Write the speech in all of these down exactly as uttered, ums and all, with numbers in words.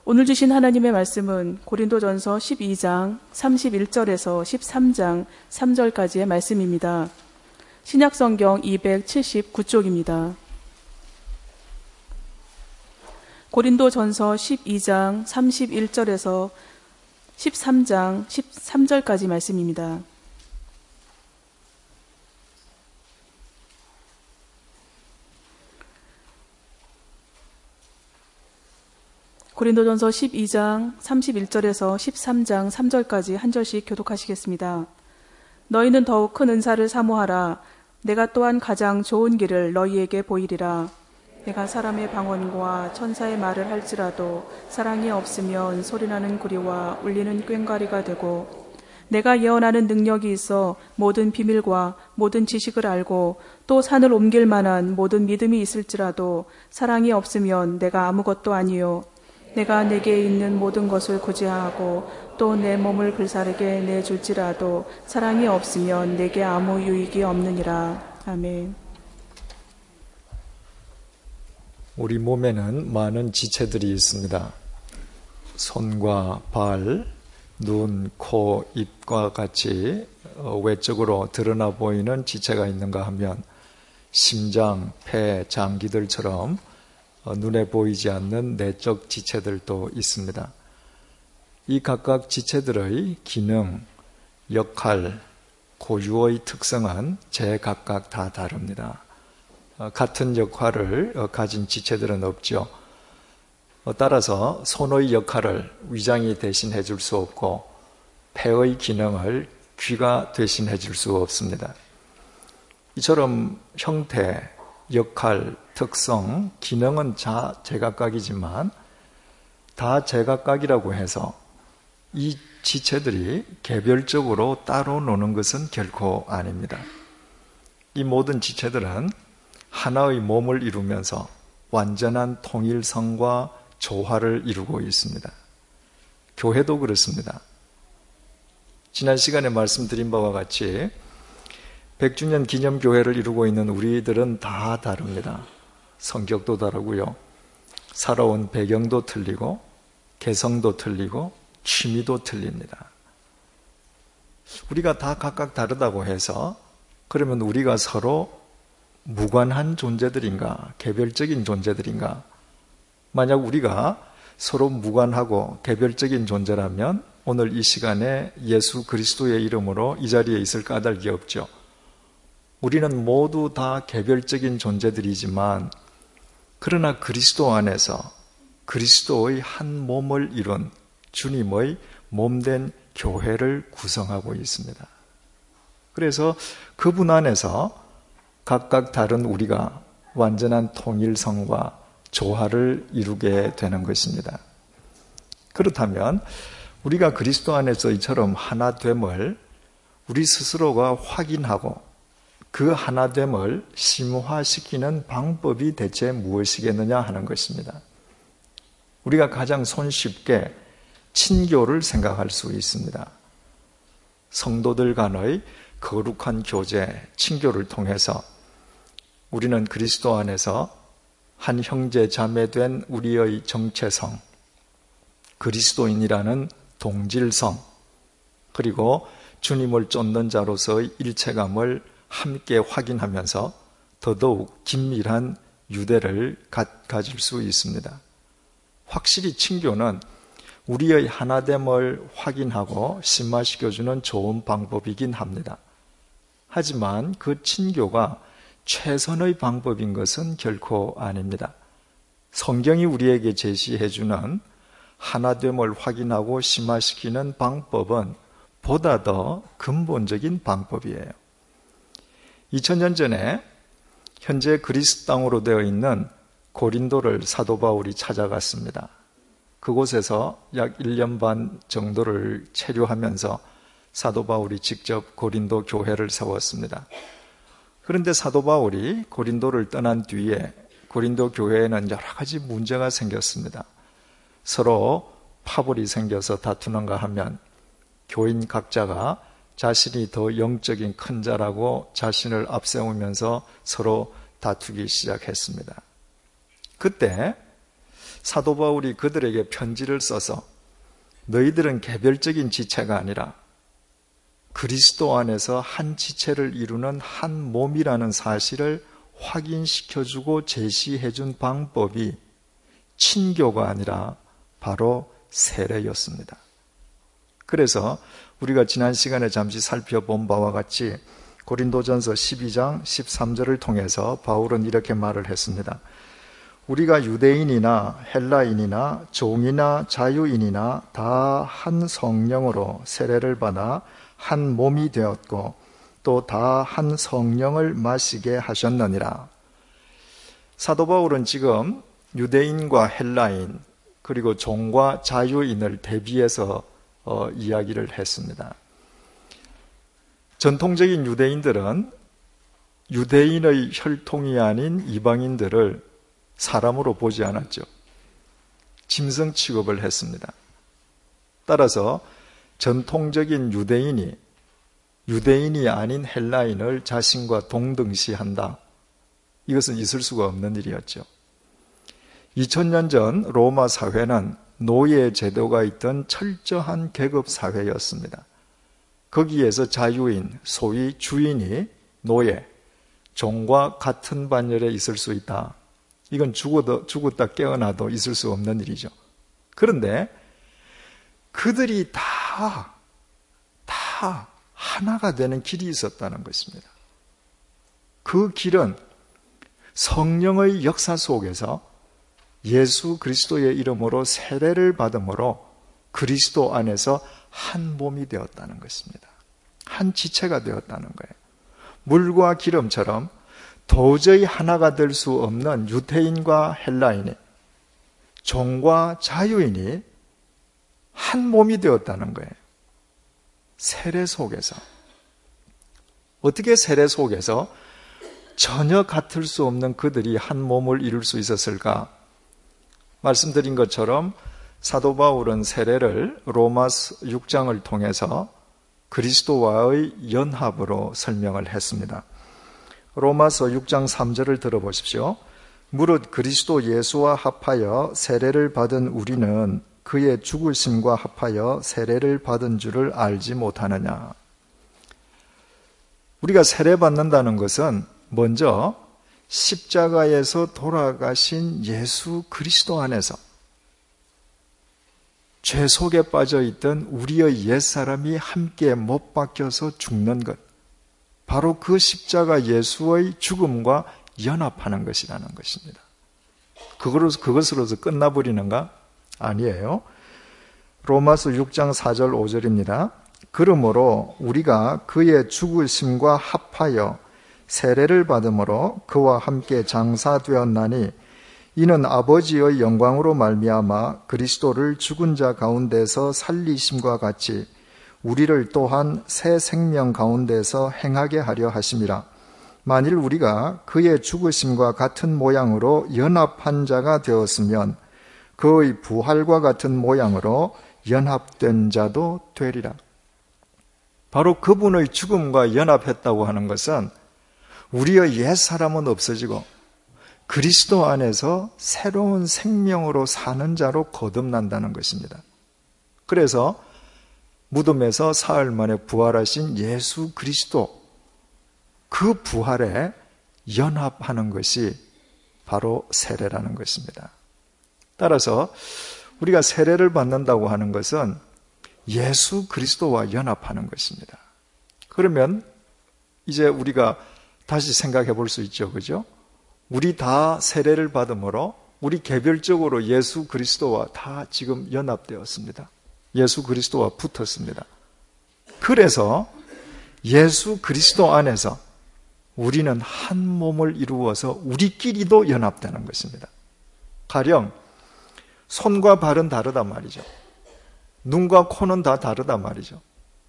오늘 주신 하나님의 말씀은 고린도전서 십이 장 삼십일 절에서 십삼 장 삼 절까지의 말씀입니다. 신약성경 이백칠십구 쪽입니다. 고린도전서 십이 장 삼십일 절에서 십삼 장 십삼 절까지 말씀입니다. 고린도전서 십이 장 삼십일 절에서 십삼 장 삼 절까지 한 절씩 교독하시겠습니다. 너희는 더욱 큰 은사를 사모하라. 내가 또한 가장 좋은 길을 너희에게 보이리라. 내가 사람의 방언과 천사의 말을 할지라도 사랑이 없으면 소리나는 구리와 울리는 꽹과리가 되고, 내가 예언하는 능력이 있어 모든 비밀과 모든 지식을 알고 또 산을 옮길 만한 모든 믿음이 있을지라도 사랑이 없으면 내가 아무것도 아니요. 내가 내게 있는 모든 것을 구제하고 또 내 몸을 불사르게 내줄지라도 사랑이 없으면 내게 아무 유익이 없느니라. 아멘. 우리 몸에는 많은 지체들이 있습니다. 손과 발, 눈, 코, 입과 같이 외적으로 드러나 보이는 지체가 있는가 하면 심장, 폐, 장기들처럼 눈에 보이지 않는 내적 지체들도 있습니다. 이 각각 지체들의 기능, 역할, 고유의 특성은 제각각 다 다릅니다. 같은 역할을 가진 지체들은 없죠. 따라서 손의 역할을 위장이 대신해 줄 수 없고 폐의 기능을 귀가 대신해 줄 수 없습니다. 이처럼 형태, 역할, 특성, 기능은 다 제각각이지만 다 제각각이라고 해서 이 지체들이 개별적으로 따로 노는 것은 결코 아닙니다. 이 모든 지체들은 하나의 몸을 이루면서 완전한 통일성과 조화를 이루고 있습니다. 교회도 그렇습니다. 지난 시간에 말씀드린 바와 같이 백 주년 기념교회를 이루고 있는 우리들은 다 다릅니다. 성격도 다르고요. 살아온 배경도 틀리고 개성도 틀리고 취미도 틀립니다. 우리가 다 각각 다르다고 해서 그러면 우리가 서로 무관한 존재들인가, 개별적인 존재들인가? 만약 우리가 서로 무관하고 개별적인 존재라면 오늘 이 시간에 예수 그리스도의 이름으로 이 자리에 있을 까닭이 없죠. 우리는 모두 다 개별적인 존재들이지만 그러나 그리스도 안에서 그리스도의 한 몸을 이룬 주님의 몸된 교회를 구성하고 있습니다. 그래서 그분 안에서 각각 다른 우리가 완전한 통일성과 조화를 이루게 되는 것입니다. 그렇다면 우리가 그리스도 안에서 이처럼 하나됨을 우리 스스로가 확인하고 그 하나됨을 심화시키는 방법이 대체 무엇이겠느냐 하는 것입니다. 우리가 가장 손쉽게 친교를 생각할 수 있습니다. 성도들 간의 거룩한 교제, 친교를 통해서 우리는 그리스도 안에서 한 형제 자매된 우리의 정체성, 그리스도인이라는 동질성, 그리고 주님을 쫓는 자로서의 일체감을 함께 확인하면서 더더욱 긴밀한 유대를 가, 가질 수 있습니다. 확실히 친교는 우리의 하나됨을 확인하고 심화시켜주는 좋은 방법이긴 합니다. 하지만 그 친교가 최선의 방법인 것은 결코 아닙니다. 성경이 우리에게 제시해주는 하나됨을 확인하고 심화시키는 방법은 보다 더 근본적인 방법이에요. 이천 년 전에 현재 그리스 땅으로 되어 있는 고린도를 사도 바울이 찾아갔습니다. 그곳에서 약 일 년 반 정도를 체류하면서 사도 바울이 직접 고린도 교회를 세웠습니다. 그런데 사도 바울이 고린도를 떠난 뒤에 고린도 교회에는 여러 가지 문제가 생겼습니다. 서로 파벌이 생겨서 다투는가 하면 교인 각자가 자신이 더 영적인 큰 자라고 자신을 앞세우면서 서로 다투기 시작했습니다. 그때 사도 바울이 그들에게 편지를 써서 너희들은 개별적인 지체가 아니라 그리스도 안에서 한 지체를 이루는 한 몸이라는 사실을 확인시켜주고 제시해준 방법이 친교가 아니라 바로 세례였습니다. 그래서 우리가 지난 시간에 잠시 살펴본 바와 같이 고린도전서 십이 장 십삼 절을 통해서 바울은 이렇게 말을 했습니다. 우리가 유대인이나 헬라인이나 종이나 자유인이나 다 한 성령으로 세례를 받아 한 몸이 되었고 또 다 한 성령을 마시게 하셨느니라. 사도 바울은 지금 유대인과 헬라인 그리고 종과 자유인을 대비해서 어, 이야기를 했습니다. 전통적인 유대인들은 유대인의 혈통이 아닌 이방인들을 사람으로 보지 않았죠. 짐승 취급을 했습니다. 따라서 전통적인 유대인이 유대인이 아닌 헬라인을 자신과 동등시한다. 이것은 있을 수가 없는 일이었죠. 이천 년 전 로마 사회는 노예 제도가 있던 철저한 계급 사회였습니다. 거기에서 자유인, 소위 주인이 노예, 종과 같은 반열에 있을 수 있다. 이건 죽어도, 죽었다 깨어나도 있을 수 없는 일이죠. 그런데 그들이 다, 다 하나가 되는 길이 있었다는 것입니다. 그 길은 성령의 역사 속에서 예수 그리스도의 이름으로 세례를 받음으로 그리스도 안에서 한 몸이 되었다는 것입니다. 한 지체가 되었다는 거예요. 물과 기름처럼 도저히 하나가 될 수 없는 유대인과 헬라인이, 종과 자유인이 한 몸이 되었다는 거예요. 세례 속에서. 어떻게 세례 속에서 전혀 같을 수 없는 그들이 한 몸을 이룰 수 있었을까? 말씀드린 것처럼 사도 바울은 세례를 로마서 육 장을 통해서 그리스도와의 연합으로 설명을 했습니다. 로마서 육 장 삼 절을 들어보십시오. 무릇 그리스도 예수와 합하여 세례를 받은 우리는 그의 죽으심과 합하여 세례를 받은 줄을 알지 못하느냐. 우리가 세례받는다는 것은 먼저 십자가에서 돌아가신 예수 그리스도 안에서 죄 속에 빠져있던 우리의 옛사람이 함께 못 박혀서 죽는 것, 바로 그 십자가 예수의 죽음과 연합하는 것이라는 것입니다. 그것으로서, 그것으로서 끝나버리는가? 아니에요. 로마서 육 장 사 절 오 절입니다. 그러므로 우리가 그의 죽으심과 합하여 세례를 받음으로 그와 함께 장사되었나니 이는 아버지의 영광으로 말미암아 그리스도를 죽은 자 가운데서 살리심과 같이 우리를 또한 새 생명 가운데서 행하게 하려 하심이라. 만일 우리가 그의 죽으심과 같은 모양으로 연합한 자가 되었으면 그의 부활과 같은 모양으로 연합된 자도 되리라. 바로 그분의 죽음과 연합했다고 하는 것은 우리의 옛사람은 없어지고 그리스도 안에서 새로운 생명으로 사는 자로 거듭난다는 것입니다. 그래서 무덤에서 사흘 만에 부활하신 예수 그리스도, 그 부활에 연합하는 것이 바로 세례라는 것입니다. 따라서 우리가 세례를 받는다고 하는 것은 예수 그리스도와 연합하는 것입니다. 그러면 이제 우리가 다시 생각해 볼 수 있죠. 그죠? 우리 다 세례를 받음으로 우리 개별적으로 예수 그리스도와 다 지금 연합되었습니다. 예수 그리스도와 붙었습니다. 그래서 예수 그리스도 안에서 우리는 한 몸을 이루어서 우리끼리도 연합되는 것입니다. 가령 손과 발은 다르단 말이죠. 눈과 코는 다 다르단 말이죠.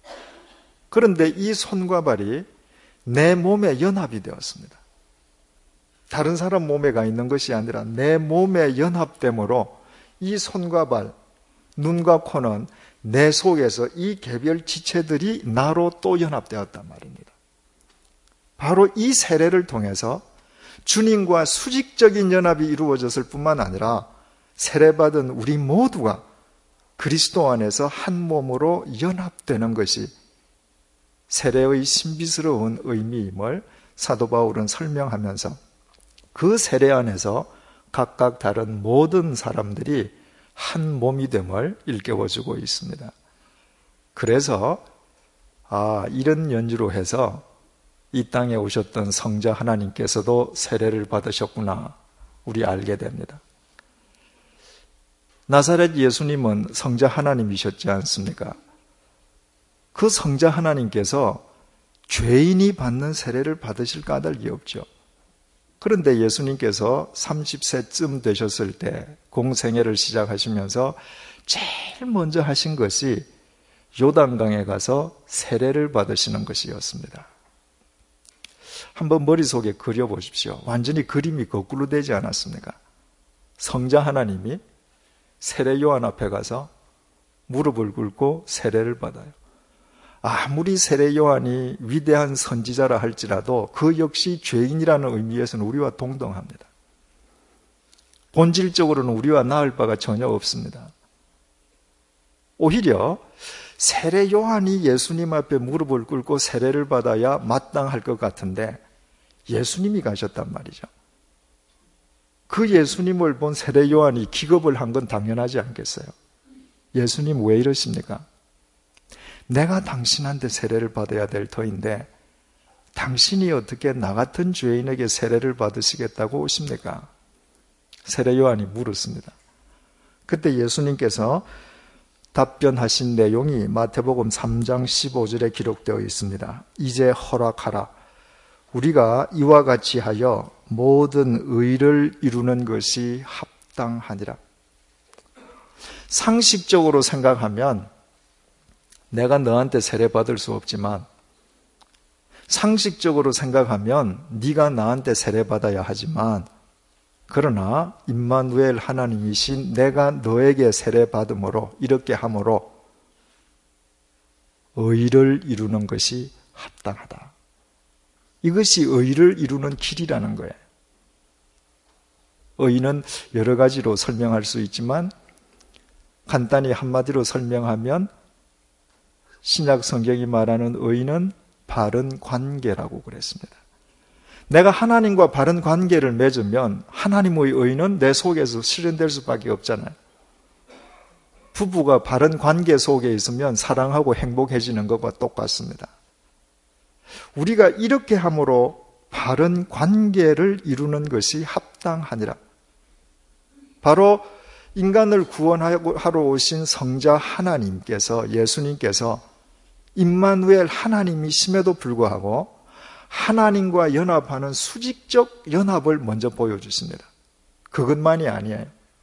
그런데 이 손과 발이 내 몸에 연합이 되었습니다. 다른 사람 몸에 가 있는 것이 아니라 내 몸에 연합됨으로 이 손과 발, 눈과 코는 내 속에서 이 개별 지체들이 나로 또 연합되었단 말입니다. 바로 이 세례를 통해서 주님과 수직적인 연합이 이루어졌을 뿐만 아니라 세례받은 우리 모두가 그리스도 안에서 한 몸으로 연합되는 것이 세례의 신비스러운 의미임을 사도 바울은 설명하면서 그 세례 안에서 각각 다른 모든 사람들이 한 몸이 됨을 일깨워주고 있습니다. 그래서 아, 이런 연주로 해서 이 땅에 오셨던 성자 하나님께서도 세례를 받으셨구나 우리 알게 됩니다. 나사렛 예수님은 성자 하나님이셨지 않습니까? 그 성자 하나님께서 죄인이 받는 세례를 받으실 까닭이 없죠. 그런데 예수님께서 삼십 세쯤 되셨을 때 공생애를 시작하시면서 제일 먼저 하신 것이 요단강에 가서 세례를 받으시는 것이었습니다. 한번 머릿속에 그려보십시오. 완전히 그림이 거꾸로 되지 않았습니까? 성자 하나님이 세례 요한 앞에 가서 무릎을 꿇고 세례를 받아요. 아무리 세례 요한이 위대한 선지자라 할지라도 그 역시 죄인이라는 의미에서는 우리와 동등합니다. 본질적으로는 우리와 나을 바가 전혀 없습니다. 오히려 세례 요한이 예수님 앞에 무릎을 꿇고 세례를 받아야 마땅할 것 같은데 예수님이 가셨단 말이죠. 그 예수님을 본 세례 요한이 기겁을 한 건 당연하지 않겠어요? 예수님 왜 이러십니까? 내가 당신한테 세례를 받아야 될 터인데 당신이 어떻게 나 같은 죄인에게 세례를 받으시겠다고 오십니까? 세례 요한이 물었습니다. 그때 예수님께서 답변하신 내용이 마태복음 삼 장 십오 절에 기록되어 있습니다. 이제 허락하라. 우리가 이와 같이 하여 모든 의를 이루는 것이 합당하니라. 상식적으로 생각하면 내가 너한테 세례받을 수 없지만 상식적으로 생각하면 네가 나한테 세례받아야 하지만 그러나 임마누엘 하나님이신 내가 너에게 세례받음으로 이렇게 함으로 의를 이루는 것이 합당하다. 이것이 의를 이루는 길이라는 거예요. 의는 여러 가지로 설명할 수 있지만 간단히 한마디로 설명하면 신약 성경이 말하는 의는 바른 관계라고 그랬습니다. 내가 하나님과 바른 관계를 맺으면 하나님의 의는 내 속에서 실현될 수밖에 없잖아요. 부부가 바른 관계 속에 있으면 사랑하고 행복해지는 것과 똑같습니다. 우리가 이렇게 함으로 바른 관계를 이루는 것이 합당하니라. 바로 인간을 구원하러 오신 성자 하나님께서, 예수님께서 임마누엘 하나님이심에도 불구하고 하나님과 연합하는 수직적 연합을 먼저 보여주십니다. 그것만이 아니에요.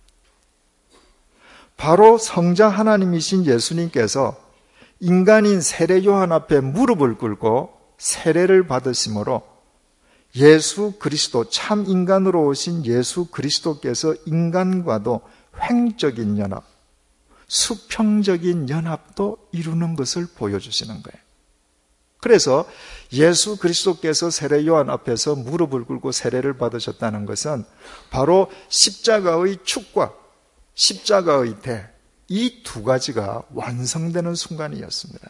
바로 성자 하나님이신 예수님께서 인간인 세례 요한 앞에 무릎을 꿇고 세례를 받으심으로 예수 그리스도, 참 인간으로 오신 예수 그리스도께서 인간과도 횡적인 연합, 수평적인 연합도 이루는 것을 보여주시는 거예요. 그래서 예수 그리스도께서 세례 요한 앞에서 무릎을 꿇고 세례를 받으셨다는 것은 바로 십자가의 축과 십자가의 대, 이 두 가지가 완성되는 순간이었습니다.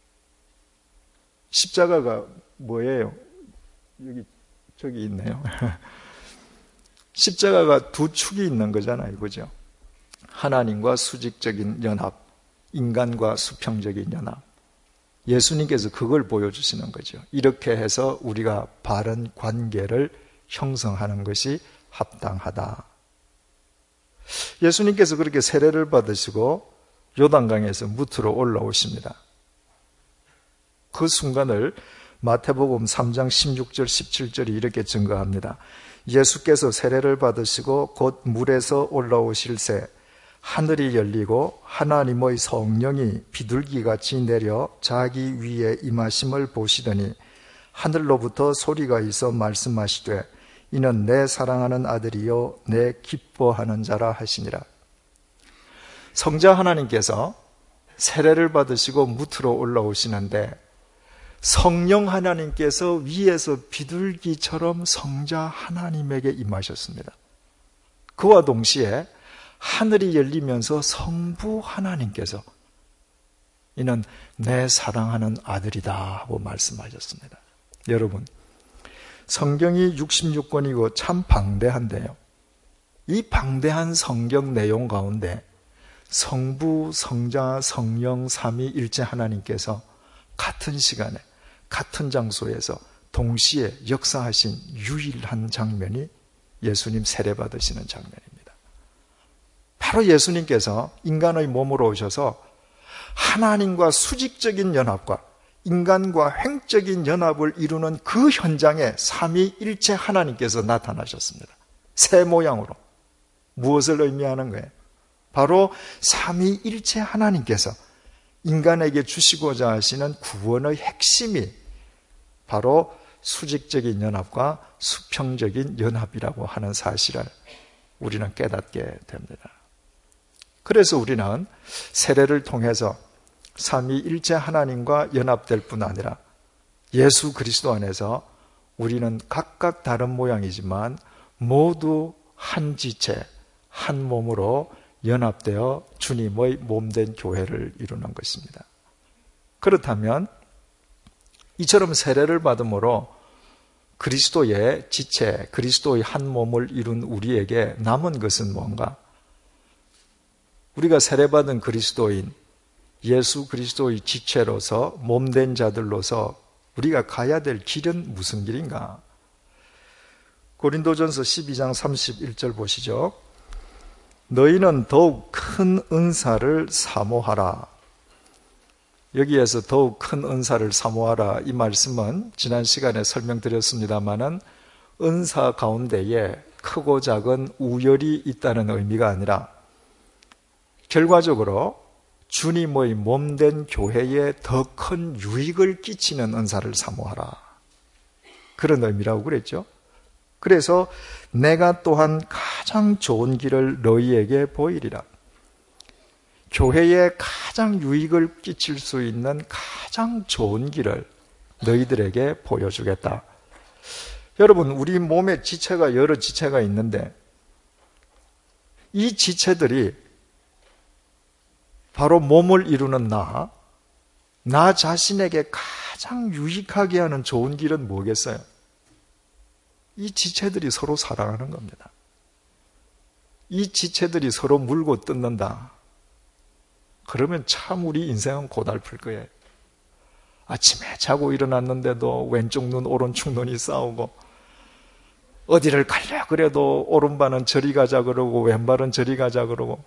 십자가가 뭐예요? 여기 저기 있네요. 십자가가 두 축이 있는 거잖아요. 그죠? 하나님과 수직적인 연합, 인간과 수평적인 연합. 예수님께서 그걸 보여주시는 거죠. 이렇게 해서 우리가 바른 관계를 형성하는 것이 합당하다. 예수님께서 그렇게 세례를 받으시고 요단강에서 무트로 올라오십니다. 그 순간을 마태복음 삼 장 십육 절 십칠 절이 이렇게 증거합니다. 예수께서 세례를 받으시고 곧 물에서 올라오실새 하늘이 열리고 하나님의 성령이 비둘기같이 내려 자기 위에 임하심을 보시더니 하늘로부터 소리가 있어 말씀하시되 이는 내 사랑하는 아들이요 내 기뻐하는 자라 하시니라. 성자 하나님께서 세례를 받으시고 무트로 올라오시는데 성령 하나님께서 위에서 비둘기처럼 성자 하나님에게 임하셨습니다. 그와 동시에 하늘이 열리면서 성부 하나님께서 이는 내 사랑하는 아들이다 하고 말씀하셨습니다. 여러분, 성경이 육십육 권이고 참 방대한데요. 이 방대한 성경 내용 가운데 성부, 성자, 성령, 삼위일체 하나님께서 같은 시간에 같은 장소에서 동시에 역사하신 유일한 장면이 예수님 세례 받으시는 장면입니다. 바로 예수님께서 인간의 몸으로 오셔서 하나님과 수직적인 연합과 인간과 횡적인 연합을 이루는 그 현장에 삼위일체 하나님께서 나타나셨습니다. 새 모양으로. 무엇을 의미하는 거예요? 바로 삼위일체 하나님께서 인간에게 주시고자 하시는 구원의 핵심이 바로 수직적인 연합과 수평적인 연합이라고 하는 사실을 우리는 깨닫게 됩니다. 그래서 우리는 세례를 통해서 삼위일체 하나님과 연합될 뿐 아니라 예수 그리스도 안에서 우리는 각각 다른 모양이지만 모두 한 지체, 한 몸으로 연합되어 주님의 몸된 교회를 이루는 것입니다. 그렇다면 이처럼 세례를 받음으로 그리스도의 지체, 그리스도의 한 몸을 이룬 우리에게 남은 것은 뭔가? 우리가 세례받은 그리스도인 예수 그리스도의 지체로서 몸된 자들로서 우리가 가야 될 길은 무슨 길인가? 고린도전서 십이 장 삼십일 절 보시죠. 너희는 더욱 큰 은사를 사모하라. 여기에서 더욱 큰 은사를 사모하라, 이 말씀은 지난 시간에 설명드렸습니다마는 은사 가운데에 크고 작은 우열이 있다는 의미가 아니라 결과적으로 주님의 몸된 교회에 더 큰 유익을 끼치는 은사를 사모하라, 그런 의미라고 그랬죠. 그래서 내가 또한 가장 좋은 길을 너희에게 보이리라. 교회에 가장 유익을 끼칠 수 있는 가장 좋은 길을 너희들에게 보여주겠다. 여러분, 우리 몸에 지체가 여러 지체가 있는데 이 지체들이 바로 몸을 이루는 나, 나 자신에게 가장 유익하게 하는 좋은 길은 뭐겠어요? 이 지체들이 서로 사랑하는 겁니다. 이 지체들이 서로 물고 뜯는다. 그러면 참 우리 인생은 고달플 거예요. 아침에 자고 일어났는데도 왼쪽 눈, 오른쪽 눈이 싸우고, 어디를 가려 그래도 오른발은 저리 가자 그러고 왼발은 저리 가자 그러고,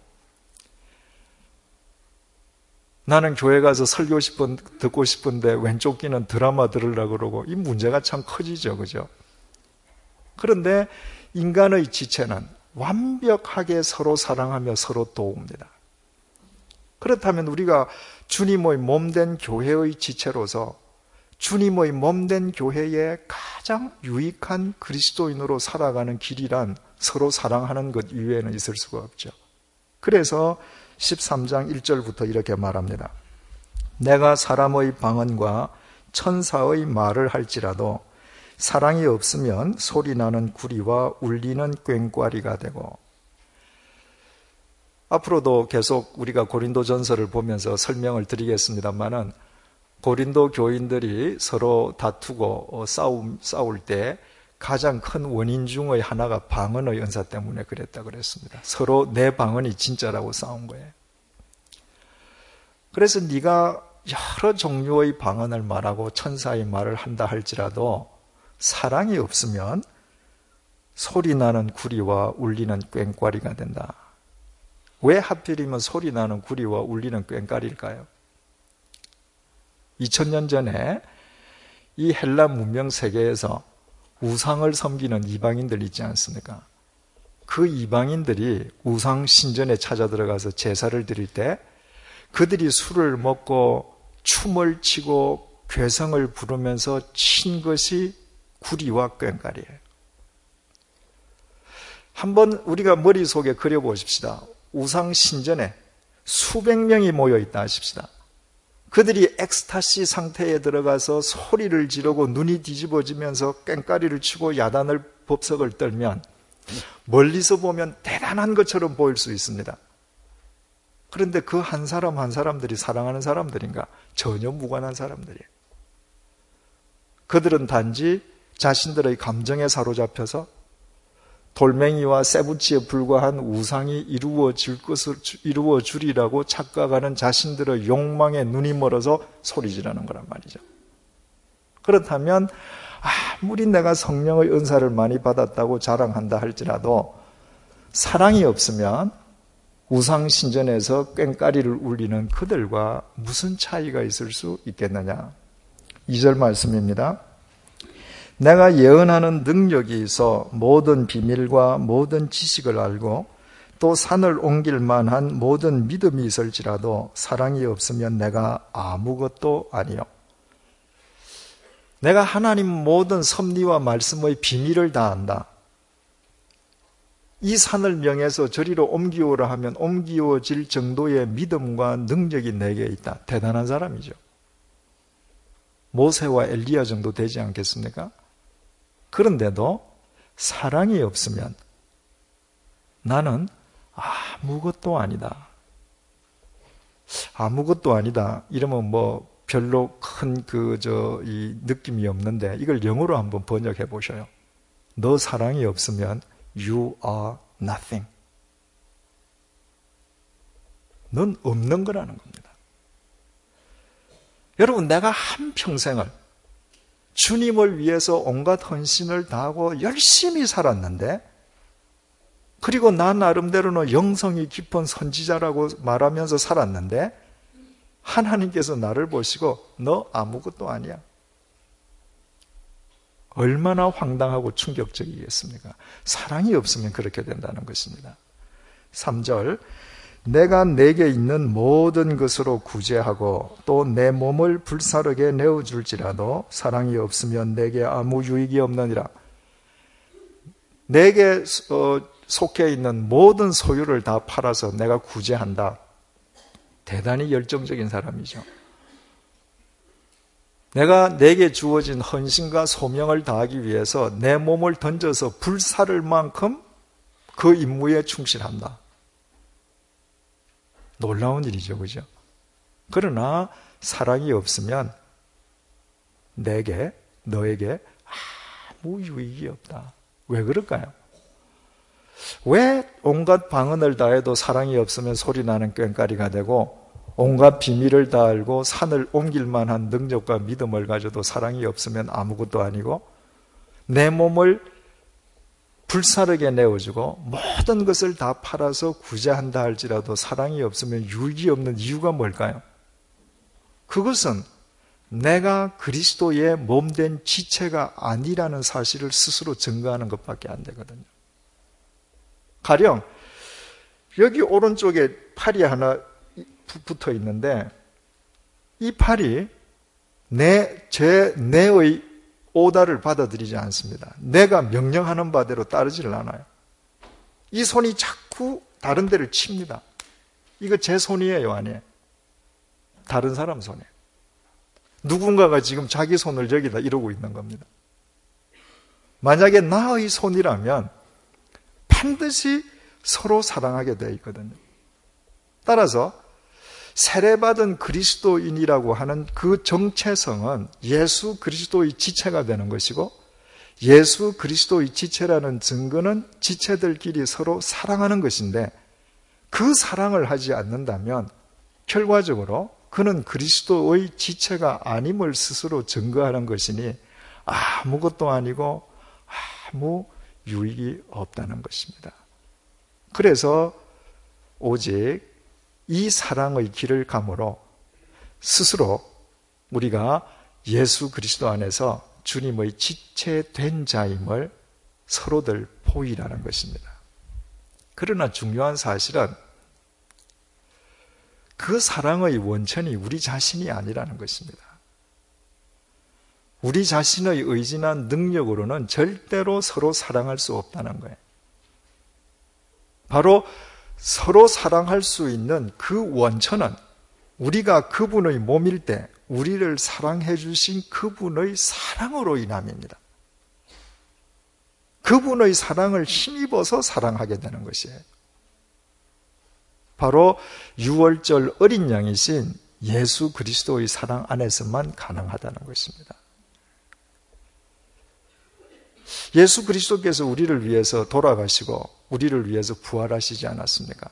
나는 교회 가서 설교 싶은, 듣고 싶은데 왼쪽 귀는 드라마 들으려고 그러고, 이 문제가 참 커지죠, 그죠? 그런데 인간의 지체는 완벽하게 서로 사랑하며 서로 도웁니다. 그렇다면 우리가 주님의 몸된 교회의 지체로서 주님의 몸된 교회에 가장 유익한 그리스도인으로 살아가는 길이란 서로 사랑하는 것 이외에는 있을 수가 없죠. 그래서 십삼 장 일 절부터 이렇게 말합니다. 내가 사람의 방언과 천사의 말을 할지라도 사랑이 없으면 소리나는 구리와 울리는 꽹과리가 되고, 앞으로도 계속 우리가 고린도전서를 보면서 설명을 드리겠습니다만은 고린도 교인들이 서로 다투고 싸움, 싸울 때 가장 큰 원인 중의 하나가 방언의 은사 때문에 그랬다 그랬습니다. 서로 내 방언이 진짜라고 싸운 거예요. 그래서 네가 여러 종류의 방언을 말하고 천사의 말을 한다 할지라도 사랑이 없으면 소리나는 구리와 울리는 꽹과리가 된다. 왜 하필이면 소리나는 구리와 울리는 꽹과리일까요? 이천 년 전에 이 헬라 문명 세계에서 우상을 섬기는 이방인들 있지 않습니까? 그 이방인들이 우상 신전에 찾아 들어가서 제사를 드릴 때 그들이 술을 먹고 춤을 추고 괴성을 부르면서 친 것이 구리와 꽹과리예요. 한번 우리가 머릿속에 그려보십시다. 우상 신전에 수백 명이 모여 있다 하십시다. 그들이 엑스타시 상태에 들어가서 소리를 지르고 눈이 뒤집어지면서 꽹과리를 치고 야단을 법석을 떨면 멀리서 보면 대단한 것처럼 보일 수 있습니다. 그런데 그 한 사람 한 사람들이 사랑하는 사람들인가? 전혀 무관한 사람들이에요. 그들은 단지 자신들의 감정에 사로잡혀서 돌멩이와 쇠붙이에 불과한 우상이 이루어질 것을 이루어주리라고 착각하는 자신들의 욕망에 눈이 멀어서 소리지르는 거란 말이죠. 그렇다면 아무리 내가 성령의 은사를 많이 받았다고 자랑한다 할지라도 사랑이 없으면 우상신전에서 꽹까리를 울리는 그들과 무슨 차이가 있을 수 있겠느냐. 이 절 말씀입니다. 내가 예언하는 능력이 있어 모든 비밀과 모든 지식을 알고 또 산을 옮길 만한 모든 믿음이 있을지라도 사랑이 없으면 내가 아무것도 아니요. 내가 하나님 모든 섭리와 말씀의 비밀을 다 안다. 이 산을 명해서 저리로 옮기오라 하면 옮기어질 정도의 믿음과 능력이 내게 있다. 대단한 사람이죠. 모세와 엘리야 정도 되지 않겠습니까? 그런데도 사랑이 없으면 나는 아무것도 아니다. 아무것도 아니다. 이러면 뭐 별로 큰 그 저 이 느낌이 없는데 이걸 영어로 한번 번역해 보셔요. 너 사랑이 없으면 you are nothing. 넌 없는 거라는 겁니다. 여러분, 내가 한평생을 주님을 위해서 온갖 헌신을 다하고 열심히 살았는데, 그리고 나 나름대로는 영성이 깊은 선지자라고 말하면서 살았는데 하나님께서 나를 보시고 너 아무것도 아니야. 얼마나 황당하고 충격적이겠습니까? 사랑이 없으면 그렇게 된다는 것입니다. 삼 절, 내가 내게 있는 모든 것으로 구제하고 또 내 몸을 불사르게 내어줄지라도 사랑이 없으면 내게 아무 유익이 없느니라. 내게 속해 있는 모든 소유를 다 팔아서 내가 구제한다. 대단히 열정적인 사람이죠. 내가 내게 주어진 헌신과 소명을 다하기 위해서 내 몸을 던져서 불사를 만큼 그 임무에 충실한다. 놀라운 일이죠, 그죠? 그러나 사랑이 없으면 내게, 너에게 아무 유익이 없다. 왜 그럴까요? 왜 온갖 방언을 다해도 사랑이 없으면 소리나는 꽹까리가 되고 온갖 비밀을 다 알고 산을 옮길 만한 능력과 믿음을 가져도 사랑이 없으면 아무것도 아니고 내 몸을 불사르게 내어주고 모든 것을 다 팔아서 구제한다 할지라도 사랑이 없으면 유익이 없는 이유가 뭘까요? 그것은 내가 그리스도의 몸된 지체가 아니라는 사실을 스스로 증거하는 것밖에 안 되거든요. 가령 여기 오른쪽에 팔이 하나 붙어 있는데 이 팔이 내, 제, 내의 오다를 받아들이지 않습니다. 내가 명령하는 바대로 따르지를 않아요. 이 손이 자꾸 다른 데를 칩니다. 이거 제 손이에요, 아니에요? 다른 사람 손이에요. 누군가가 지금 자기 손을 여기다 이러고 있는 겁니다. 만약에 나의 손이라면 반드시 서로 사랑하게 되어 있거든요. 따라서 세례받은 그리스도인이라고 하는 그 정체성은 예수 그리스도의 지체가 되는 것이고 예수 그리스도의 지체라는 증거는 지체들끼리 서로 사랑하는 것인데 그 사랑을 하지 않는다면 결과적으로 그는 그리스도의 지체가 아님을 스스로 증거하는 것이니 아무것도 아니고 아무 유익이 없다는 것입니다. 그래서 오직 이 사랑의 길을 감으로 스스로 우리가 예수 그리스도 안에서 주님의 지체된 자임을 서로들 보이라는 것입니다. 그러나 중요한 사실은 그 사랑의 원천이 우리 자신이 아니라는 것입니다. 우리 자신의 의지나 능력으로는 절대로 서로 사랑할 수 없다는 거예요. 바로 서로 사랑할 수 있는 그 원천은 우리가 그분의 몸일 때 우리를 사랑해 주신 그분의 사랑으로 인함입니다. 그분의 사랑을 힘입어서 사랑하게 되는 것이에요. 바로 유월절 어린 양이신 예수 그리스도의 사랑 안에서만 가능하다는 것입니다. 예수 그리스도께서 우리를 위해서 돌아가시고 우리를 위해서 부활하시지 않았습니까?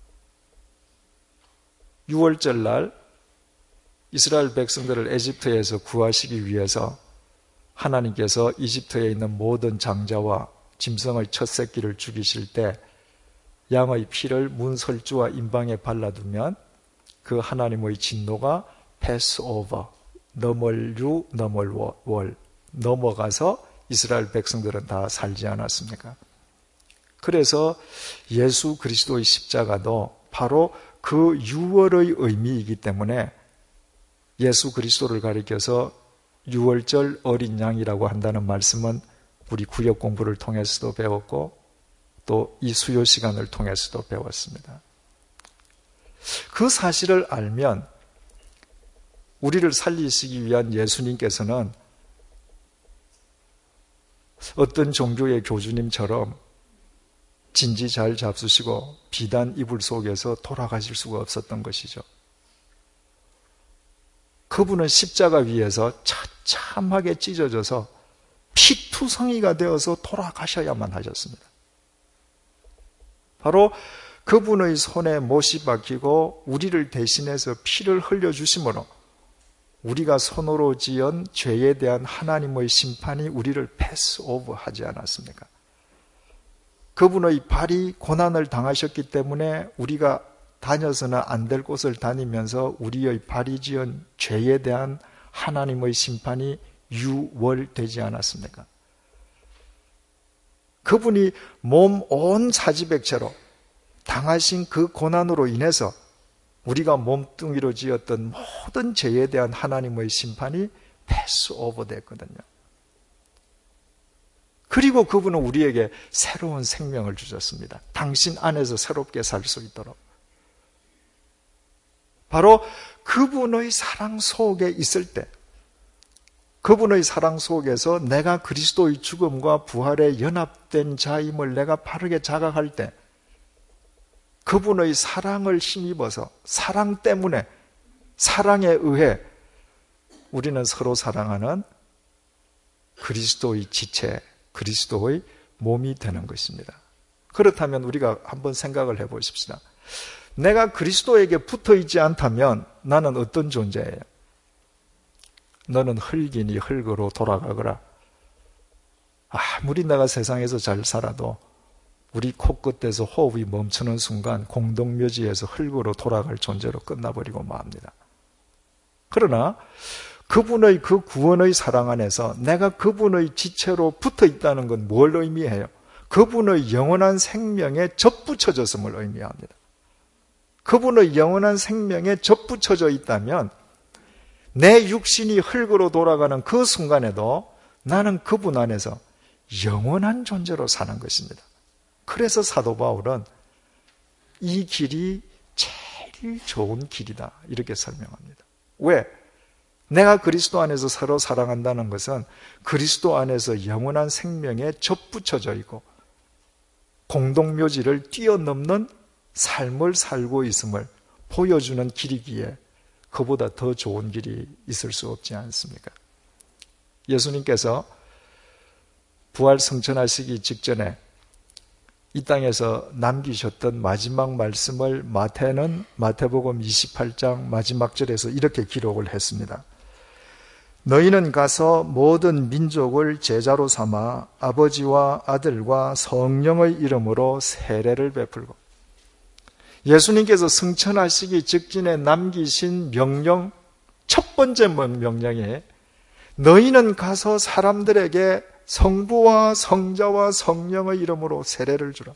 유월절 날 이스라엘 백성들을 에집트에서 구하시기 위해서 하나님께서 이집트에 있는 모든 장자와 짐승의 첫 새끼를 죽이실 때 양의 피를 문설주와 임방에 발라두면 그 하나님의 진노가 패스오버, 너멀유, 너멀월, 넘어가서 이스라엘 백성들은 다 살지 않았습니까? 그래서 예수 그리스도의 십자가도 바로 그 유월의 의미이기 때문에 예수 그리스도를 가리켜서 유월절 어린 양이라고 한다는 말씀은 우리 구역 공부를 통해서도 배웠고 또 이 수요 시간을 통해서도 배웠습니다. 그 사실을 알면 우리를 살리시기 위한 예수님께서는 어떤 종교의 교주님처럼 진지 잘 잡수시고 비단 이불 속에서 돌아가실 수가 없었던 것이죠. 그분은 십자가 위에서 처참하게 찢어져서 피투성이가 되어서 돌아가셔야만 하셨습니다. 바로 그분의 손에 못이 박히고 우리를 대신해서 피를 흘려주심으로 우리가 손으로 지은 죄에 대한 하나님의 심판이 우리를 패스오버하지 않았습니까? 그분의 발이 고난을 당하셨기 때문에 우리가 다녀서는 안 될 곳을 다니면서 우리의 발이 지은 죄에 대한 하나님의 심판이 유월되지 않았습니까? 그분이 몸 온 사지백체로 당하신 그 고난으로 인해서 우리가 몸뚱이로 지었던 모든 죄에 대한 하나님의 심판이 패스오버 됐거든요. 그리고 그분은 우리에게 새로운 생명을 주셨습니다. 당신 안에서 새롭게 살 수 있도록. 바로 그분의 사랑 속에 있을 때, 그분의 사랑 속에서 내가 그리스도의 죽음과 부활에 연합된 자임을 내가 바르게 자각할 때 그분의 사랑을 힘입어서 사랑 때문에 사랑에 의해 우리는 서로 사랑하는 그리스도의 지체, 그리스도의 몸이 되는 것입니다. 그렇다면 우리가 한번 생각을 해보십시다. 내가 그리스도에게 붙어있지 않다면 나는 어떤 존재예요? 너는 흙이니 흙으로 돌아가거라. 아무리 내가 세상에서 잘 살아도 우리 코끝에서 호흡이 멈추는 순간 공동묘지에서 흙으로 돌아갈 존재로 끝나버리고 맙니다. 그러나 그분의 그 구원의 사랑 안에서 내가 그분의 지체로 붙어 있다는 건 뭘 의미해요? 그분의 영원한 생명에 접붙여졌음을 의미합니다. 그분의 영원한 생명에 접붙여져 있다면 내 육신이 흙으로 돌아가는 그 순간에도 나는 그분 안에서 영원한 존재로 사는 것입니다. 그래서 사도 바울은 이 길이 제일 좋은 길이다 이렇게 설명합니다. 왜? 내가 그리스도 안에서 서로 사랑한다는 것은 그리스도 안에서 영원한 생명에 접붙여져 있고 공동묘지를 뛰어넘는 삶을 살고 있음을 보여주는 길이기에 그보다 더 좋은 길이 있을 수 없지 않습니까? 예수님께서 부활 승천하시기 직전에 이 땅에서 남기셨던 마지막 말씀을 마태는 마태복음 이십팔 장 마지막 절에서 이렇게 기록을 했습니다. 너희는 가서 모든 민족을 제자로 삼아 아버지와 아들과 성령의 이름으로 세례를 베풀고, 예수님께서 승천하시기 직전에 남기신 명령, 첫 번째 명령에 너희는 가서 사람들에게 성부와 성자와 성령의 이름으로 세례를 주라.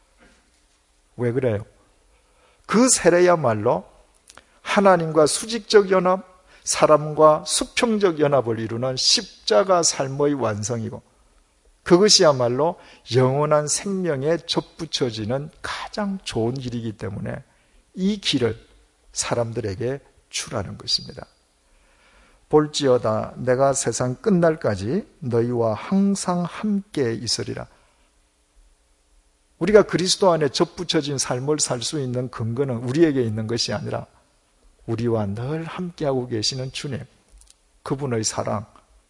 왜 그래요? 그 세례야말로 하나님과 수직적 연합, 사람과 수평적 연합을 이루는 십자가 삶의 완성이고, 그것이야말로 영원한 생명에 접붙여지는 가장 좋은 길이기 때문에 이 길을 사람들에게 주라는 것입니다. 볼지어다 내가 세상 끝날까지 너희와 항상 함께 있으리라. 우리가 그리스도 안에 접붙여진 삶을 살 수 있는 근거는 우리에게 있는 것이 아니라 우리와 늘 함께하고 계시는 주님, 그분의 사랑,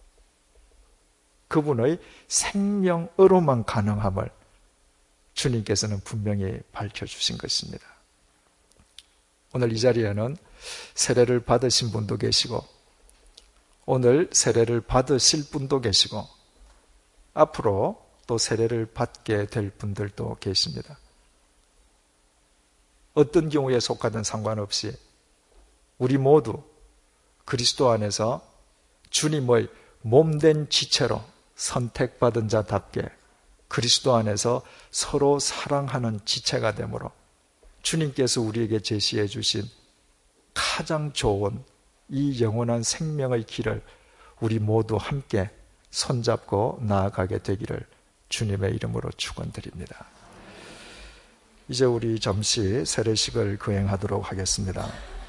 그분의 생명으로만 가능함을 주님께서는 분명히 밝혀주신 것입니다. 오늘 이 자리에는 세례를 받으신 분도 계시고 오늘 세례를 받으실 분도 계시고 앞으로 또 세례를 받게 될 분들도 계십니다. 어떤 경우에 속하든 상관없이 우리 모두 그리스도 안에서 주님의 몸된 지체로 선택받은 자답게 그리스도 안에서 서로 사랑하는 지체가 되므로 주님께서 우리에게 제시해 주신 가장 좋은 이 영원한 생명의 길을 우리 모두 함께 손잡고 나아가게 되기를 주님의 이름으로 축원드립니다. 이제 우리 잠시 세례식을 거행하도록 하겠습니다.